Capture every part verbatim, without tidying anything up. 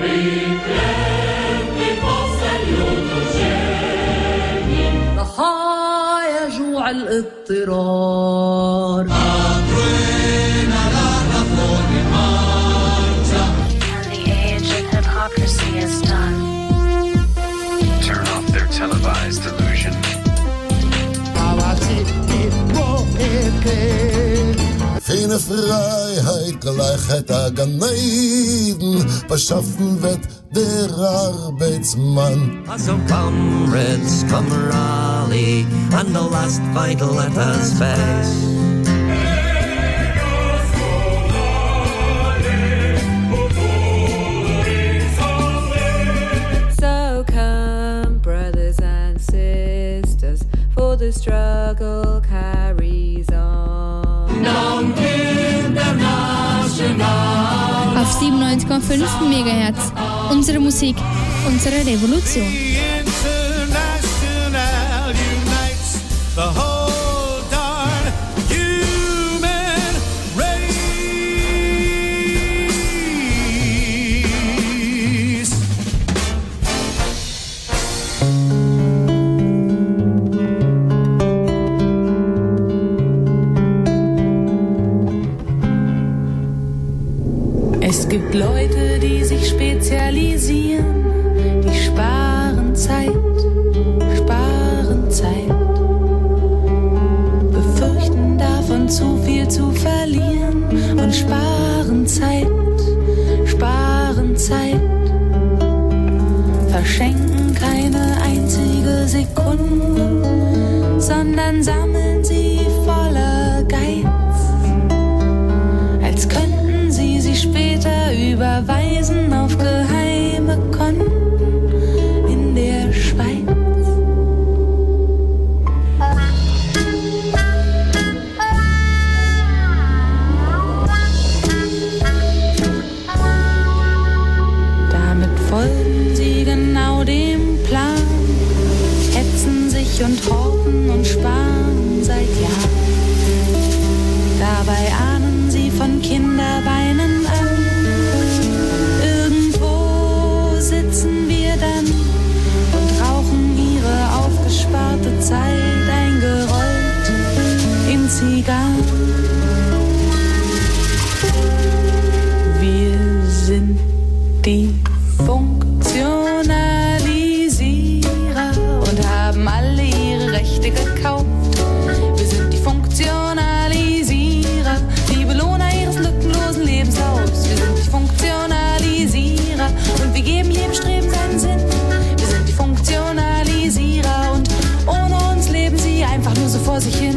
ضحايا جوع الاضطرار Turn off their televised illusion. Keine Freiheit, Gleichheit, Ganeiden, beschaffen wird der Arbeitsmann. So comrades, come rally, and the last fight let us face. So come, brothers and sisters, for the struggle carries on. Auf siebenundneunzig Komma fünf Megahertz. Unsere Musik, unsere Revolution. International unites the whole darn human race. Es gibt Leute, die sich spezialisieren, die sparen Zeit, sparen Zeit, befürchten davon zu viel zu verlieren und sparen Zeit, sparen Zeit, verschenken keine einzige Sekunde, sondern sammeln sie voller Geiz, als könnten sie sie später überweisen auf geheime Konten in der Schweiz. Damit folgen sie genau dem Plan, hetzen sich und horten und sparen seit Jahren. Dabei ahnen sie von Kinderbeinen an. Irgendwo sitzen wir dann und rauchen ihre aufgesparte Zeit eingerollt in Zigarren. Wir sind die Funktionalisierer und haben alle ihre Rechte gekauft. Wir sind die Funktionalisierer, die Belohner ihres lückenlosen Lebenslaufs. Wir sind die Funktionalisierer und wir geben jedem Streben seinen Sinn. Wir sind die Funktionalisierer und ohne uns leben sie einfach nur so vor sich hin.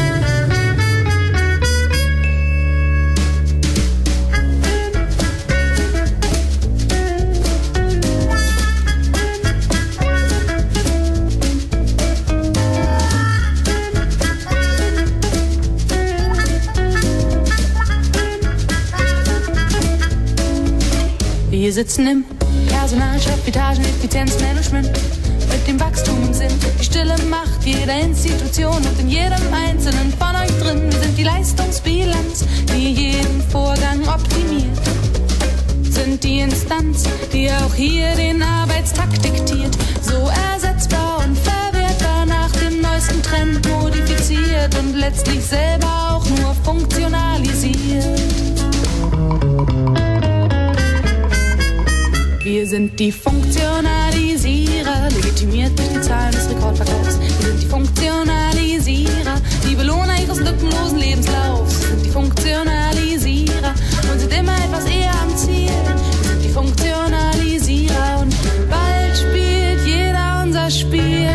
Wir sitzen im Personalchef, Etagen, Effizienzmanagement mit dem Wachstum im Sinn. Die stille Macht jeder Institution und in jedem einzelnen von euch drin. Wir sind die Leistungsbilanz, die jeden Vorgang optimiert. Sind die Instanz, die auch hier den Arbeitstakt diktiert. So ersetzbar und verwertbar, nach dem neuesten Trend modifiziert und letztlich selber auch nur funktionalisiert. Wir sind die Funktionalisierer, legitimiert durch die Zahlen des Rekordverkaufs. Wir sind die Funktionalisierer, die Belohner ihres lückenlosen Lebenslaufs. Wir sind die Funktionalisierer und sind immer etwas eher am Ziel. Wir sind die Funktionalisierer und bald spielt jeder unser Spiel.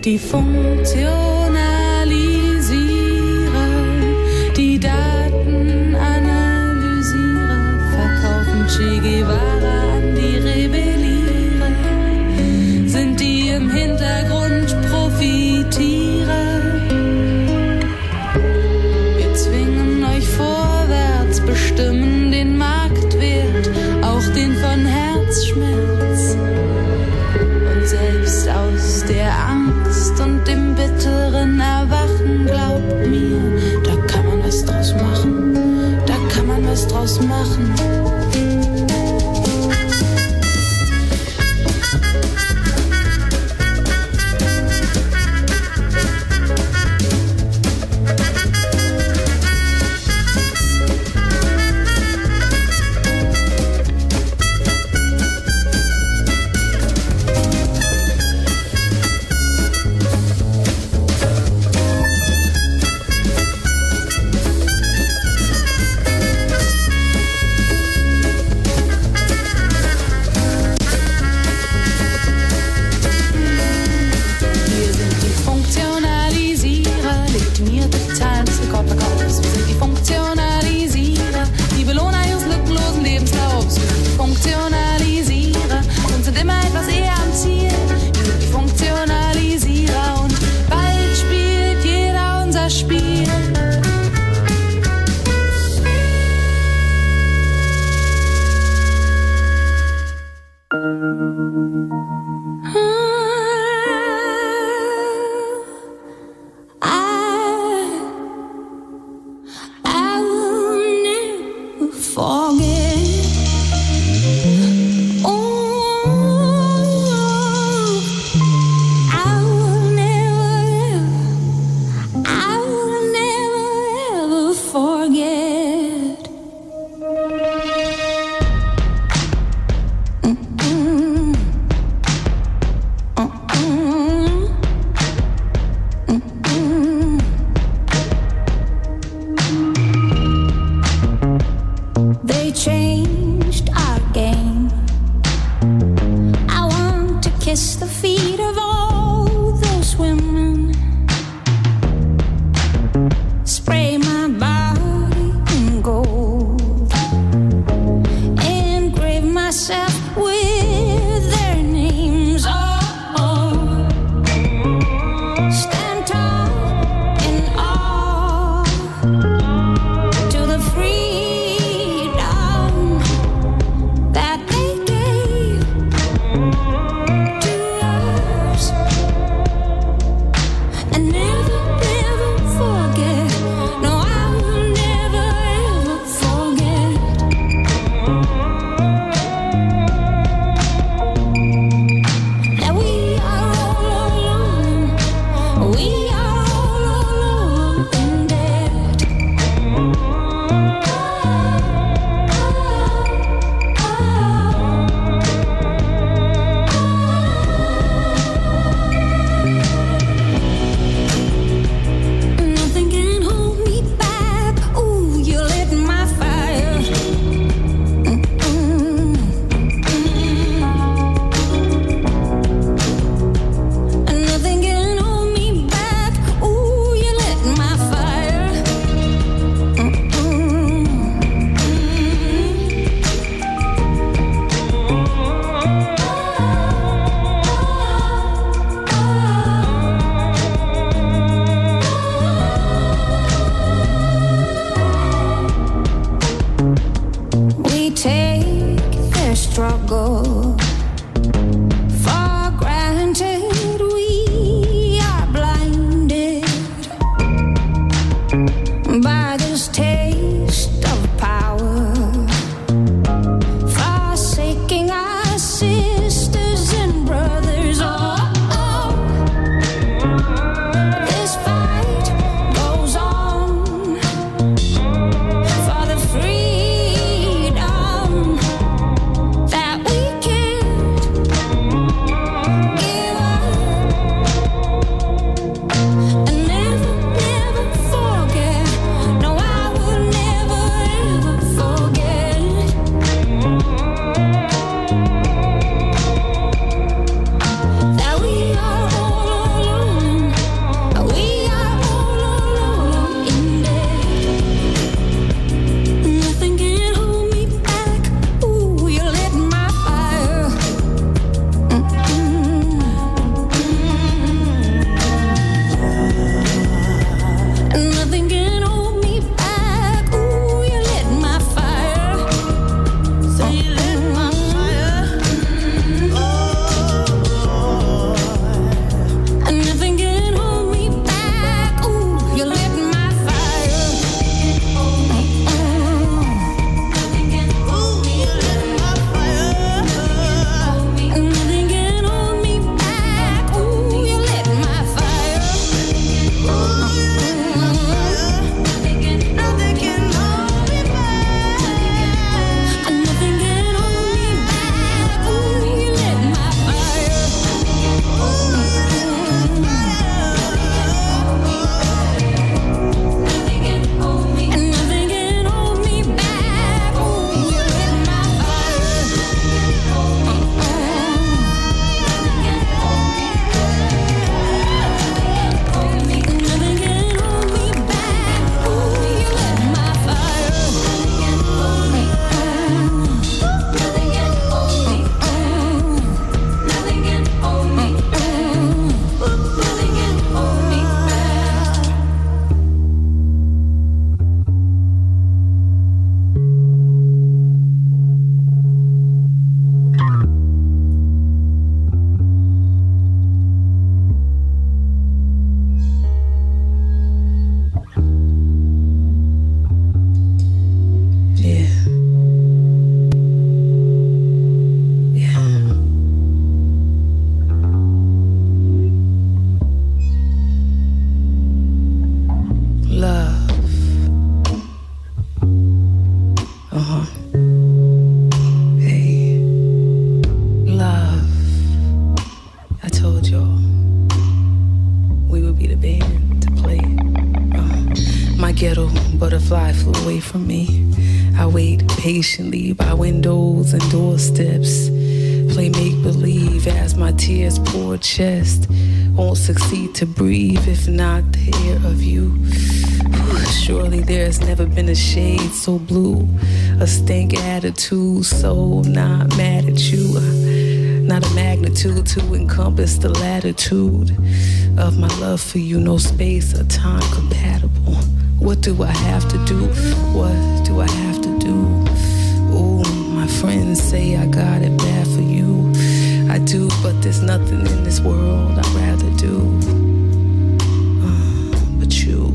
sind die Funktionalisierer, die Datenanalysierer, verkaufen Che Guevara an die Rebellierer, sind die im Hintergrund Profitierer. Wir zwingen euch vorwärts, bestimmen den Marktwert, auch den von Herzschmerz. Und selbst aus der Angst und dem bitteren Erwachen, glaubt mir, da kann man was draus machen, da kann man was draus machen. My ghetto butterfly flew away from me. I wait patiently by windows and doorsteps. Play make-believe as my tears pour chest. Won't succeed to breathe if not the air of you. Surely there's never been a shade so blue. A stank attitude so not mad at you. Not a magnitude to encompass the latitude of my love for you. No space or time compatible. What do I have to do? What do I have to do? Oh, my friends say I got it bad for you. I do, but there's nothing in this world I'd rather do uh, but you.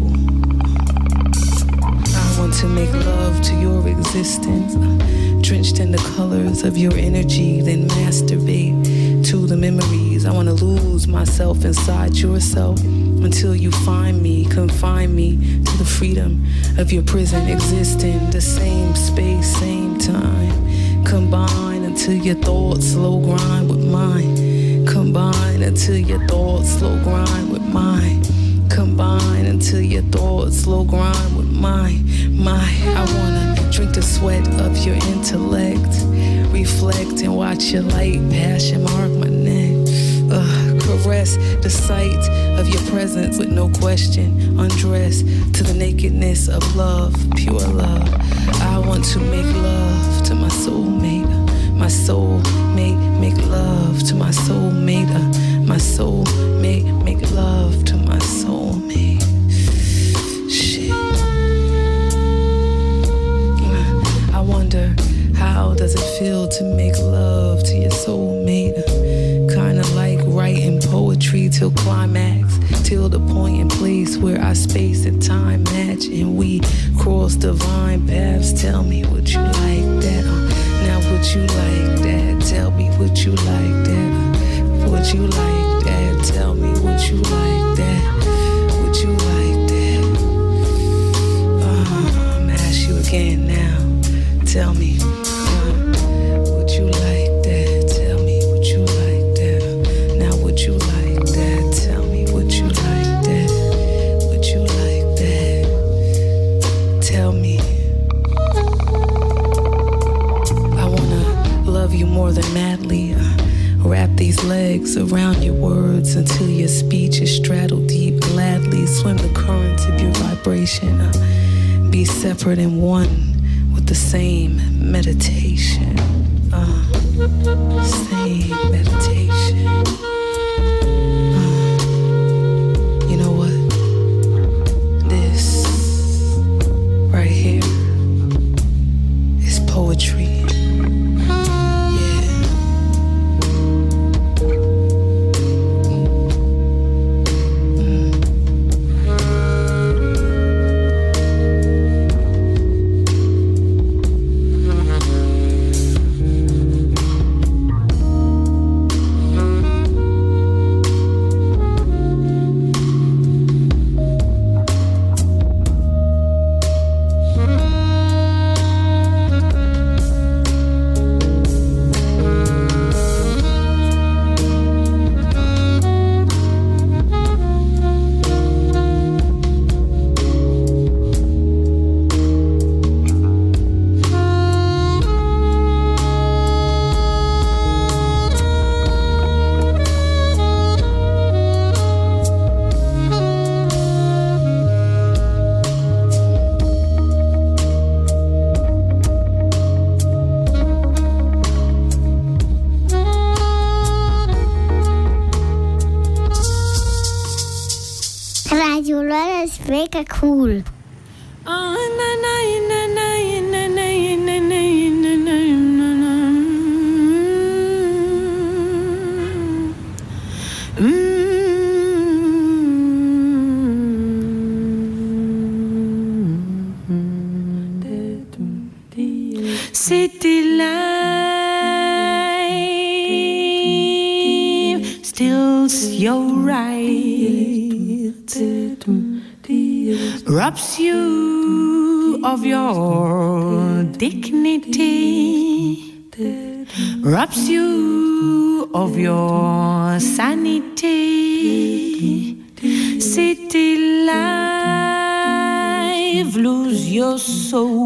I want to make love to your existence, uh, drenched in the colors of your energy, then masturbate to the memories. I want to lose myself inside yourself until you find me, confine me to the freedom of your prison, existing the same space, same time. Combine until your thoughts slow grind with mine. Combine until your thoughts slow grind with mine. Combine until your thoughts slow grind with mine. My, I wanna drink the sweat of your intellect, reflect and watch your light passion mark my neck. Ugh, caress the sight of your presence with no question. Undress to the nakedness of love, pure love. I want to make love to my soulmate. My soulmate, make love to my soulmate. Uh, my soulmate, make love to my soulmate. Shit. Uh, I wonder, how does it feel to make love to your soulmate? Uh, kinda like writing poetry till climax, till the point and place where our space and time match and we cross divine paths. Tell me, would you like that? Uh, now would you like that? Tell me, would you like that? Uh, would you like that? Tell me, would you like that? Would you like that? Uh, I'm gonna ask you again now. Tell me, uh, would you like that? Tell me, would you like that? Now would you like that? Tell me, would you like that? Would you like that? Tell me. I wanna love you more than madly. Uh, wrap these legs around your words until your speech is straddled deep. Gladly swim the currents of your vibration. Uh, be separate and one with the same meditation. Uh, same meditation. Uh, you know what? This right here is poetry. Mega cool. City life steals your right, robs you of your dignity, robs you of your sanity. City life live, lose your soul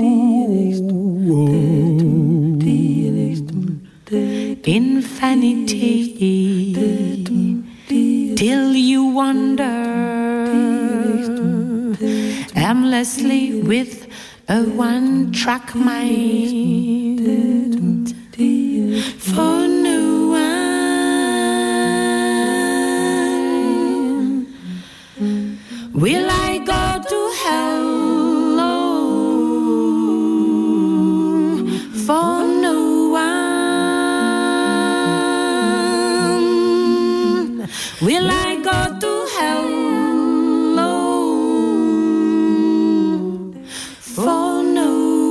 in vanity till you wander aimlessly with a one-track mind for no one. Will I go to hell? Oh, for no one. Will I go to hell? Oh, for no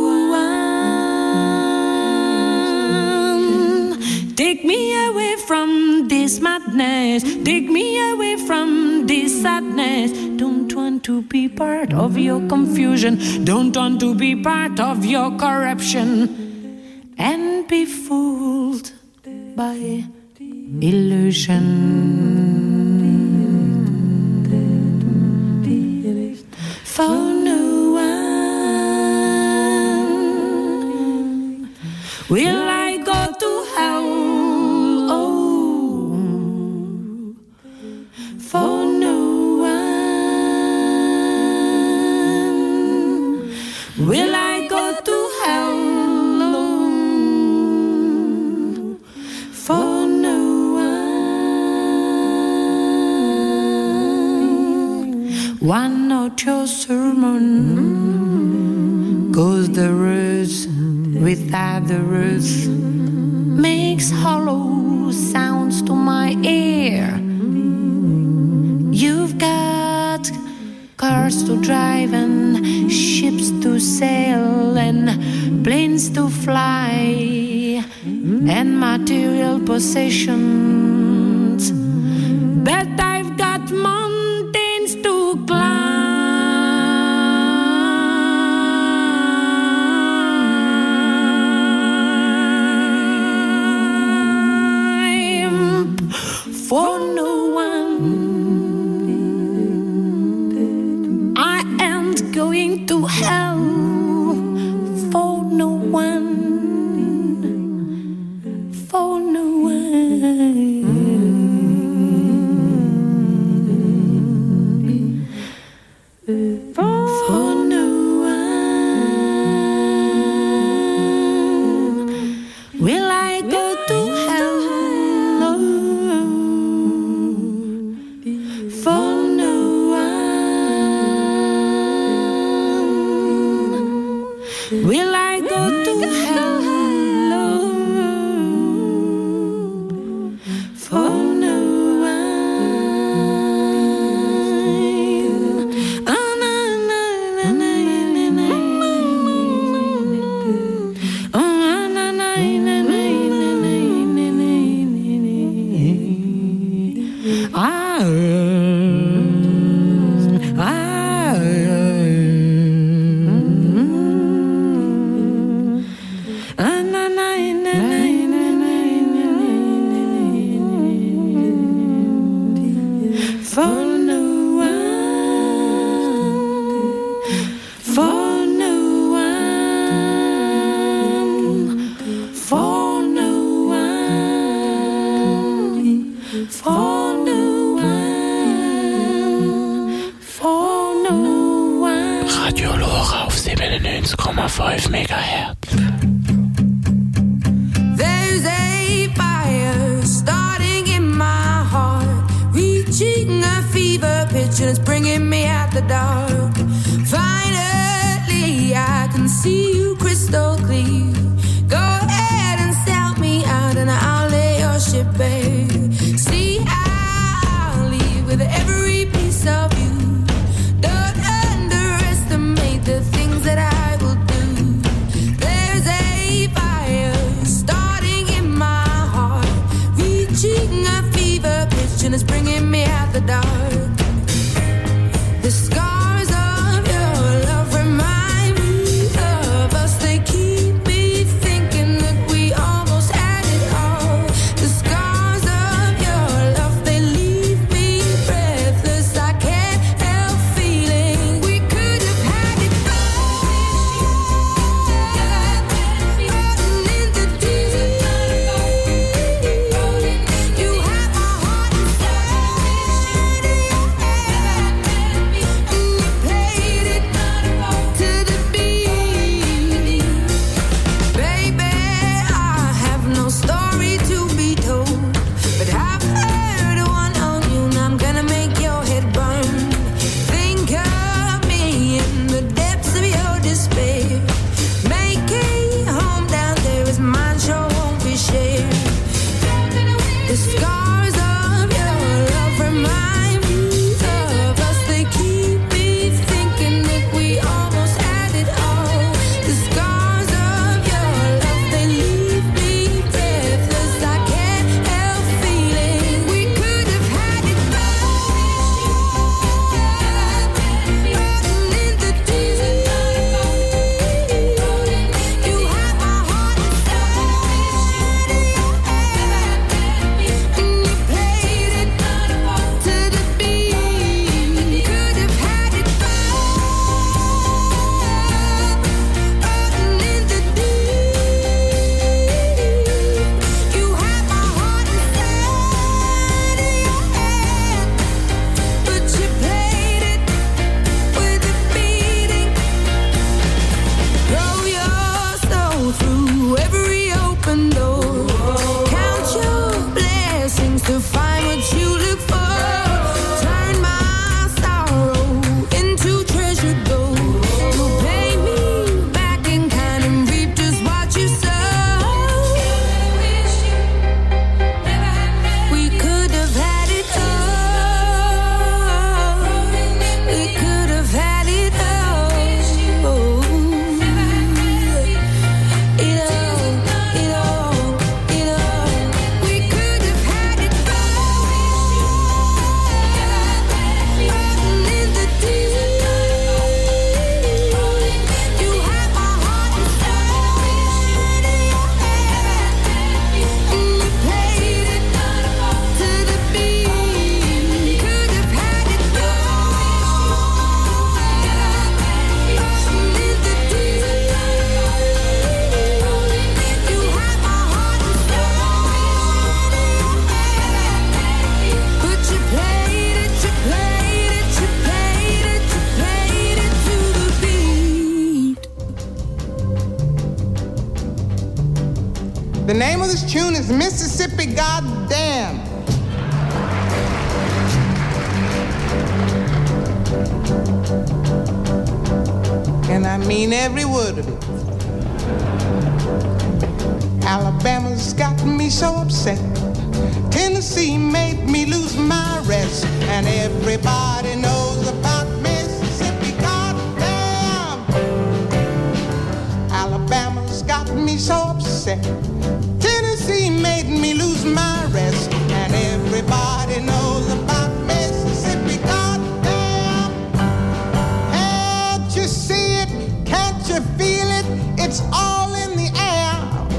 one. Take me away from this madness. Take me away from this sadness. Don't want to be part of your confusion. Don't want to be part of your corruption and be fooled by illusion. For no one will I go to hell. Oh, for no one will I go to hell. Oh, for no one. One note your sermon goes the roots without the roots, makes hollow sounds to my ear. You've got cars to drive and ships to sail and planes to fly and material possessions, but I've got mountains to climb. For no one, I ain't going to hell. For no one, for no one, for no one will I go to hell. For no one will I go to hell. For no one. Oh, na, na, na, na, na, na. Oh, na, na, na, na, na, na, na. Ah. For no one, for no one, for no one, for no one, for no one. Radio Lora auf siebenundneunzig Komma fünf Megahertz. There's a fire starting in my heart, reaching a fever pitch and it's bringing me out the dark. Finally, I can see you crystal clear. Go ahead and sell me out and I'll lay your ship bare. See, I'll leave with every piece of you. Don't underestimate the things that I will do. There's a fire starting in my heart, reaching a fever pitch and it's bringing me out the dark. The scars of your love remind me of us. They keep me thinking that we almost had it all. The scars of your love, they leave me breathless. I can't help feeling we could have had it all. The name of this tune is Mississippi Goddamn. And I mean every word of it. Alabama's got me so upset. Tennessee made me lose my rest. And everybody knows about Mississippi, goddamn. Alabama's got me so upset. Tennessee made me lose my rest. And everybody knows about Mississippi, goddamn. Can't you see it? Can't you feel it? It's all in the air.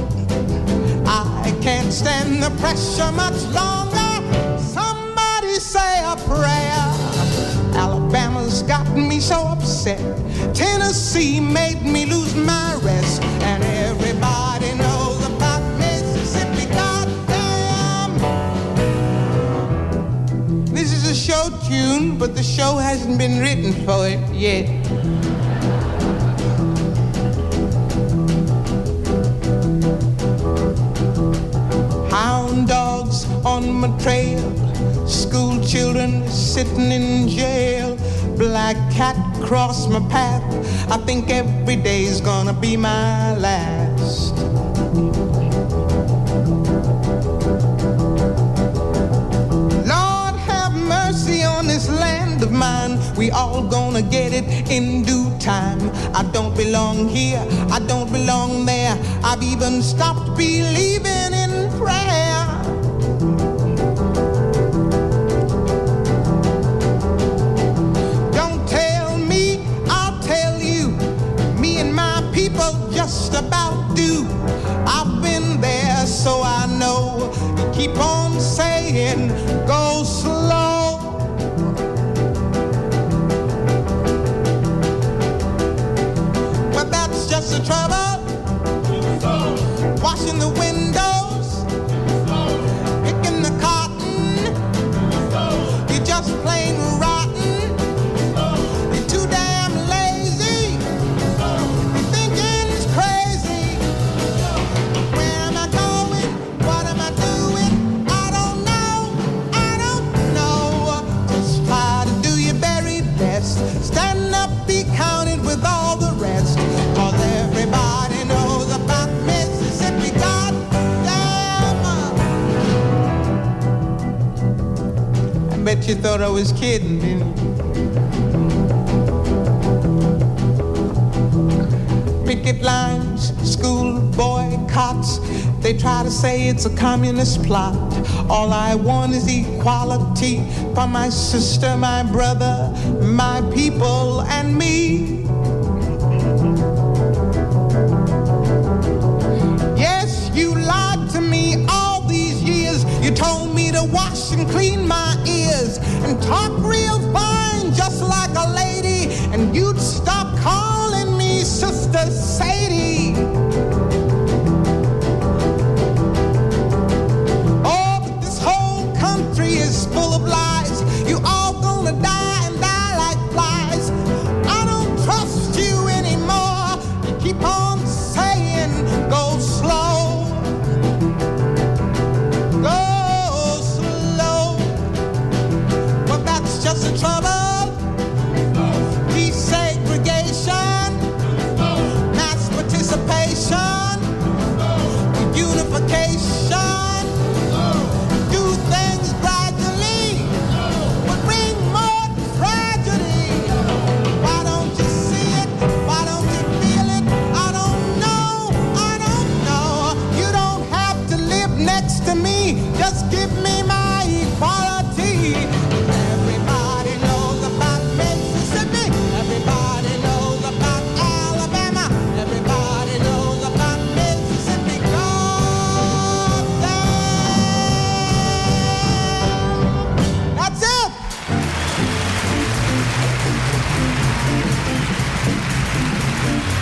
I can't stand the pressure much longer. Somebody say a prayer. Alabama's gotten me so upset. Tennessee made me lose my rest. And everybody knows about Mississippi, goddamn. This is a show tune, but the show hasn't been written for it yet. Hound dogs on my trail, school children sitting in jail, black cat cross my path. I think every day's gonna be my last. Lord have mercy on this land of mine. We all gonna get it in due time. I don't belong here, I don't belong there. I've even stopped believing in prayer. Don't tell me, I'll tell you. Me and my people just about do. I've been there, so I know. You keep on saying, go slow. But that's just the trouble. Washing the windows, picking the cotton. You're just plain rotten. You're too damn lazy. You're thinking it's crazy. Where am I going? What am I doing? I don't know. I don't know. Just try to do your very best. Stand up, be counted with all the rest. 'Cause everybody knows about Mississippi, goddamn. I bet you thought I was kidding, didn't you? Picket lines, school boycotts. They try to say it's a communist plot. All I want is equality for my sister, my brother, my people, and me. Yes, you lied to me all these years. You told me to wash and clean my ears and talk real fine, just like a lady. And you'd stop calling me Sister Sadie.